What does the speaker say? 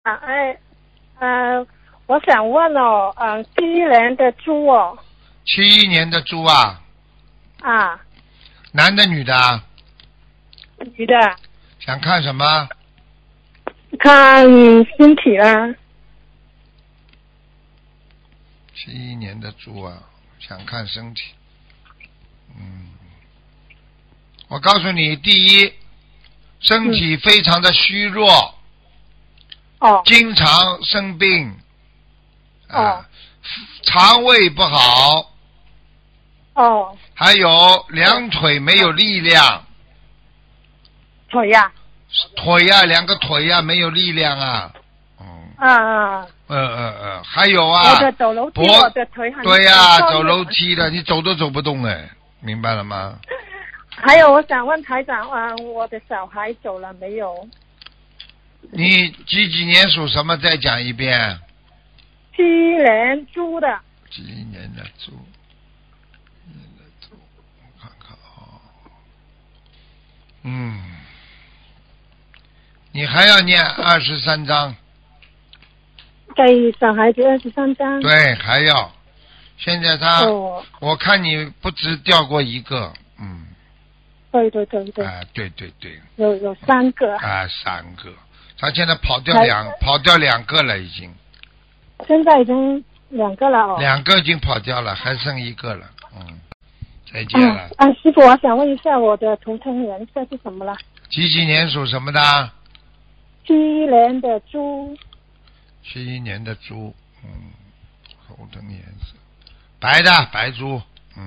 我想问哦，71年的猪哦。 71年的猪啊。 啊。 男的女的啊？ 女的。 想看什么？ 看身体啦。 71年的猪啊，想看身体。我告诉你，第一，身体非常的虚弱。经常生病。肠胃不好。还有两腿没有力量。 腿呀？ 腿呀，两个腿呀，没有力量啊。还有啊， 我的走楼梯，我的腿很对呀，走楼梯的，你走都走不动哎，明白了吗？ 还有，我想问台长我的小孩走了没有？ 你几年属什么？再讲一遍。 71年猪的。 71年的猪，我看看啊。你还要念23章。 给小孩子23章。 对，还要。现在他，我看你不止掉过一个。 对。 对。 有3个。 3个。他现在跑掉两个了，已经。 现在已经2个了哦。 2个已经跑掉了，还剩1个了。再见了。 师傅，我想问一下，我的图腾颜色是什么了？ 几年属什么的 ？71年的猪。 71年的猪，图腾颜色白的，白猪。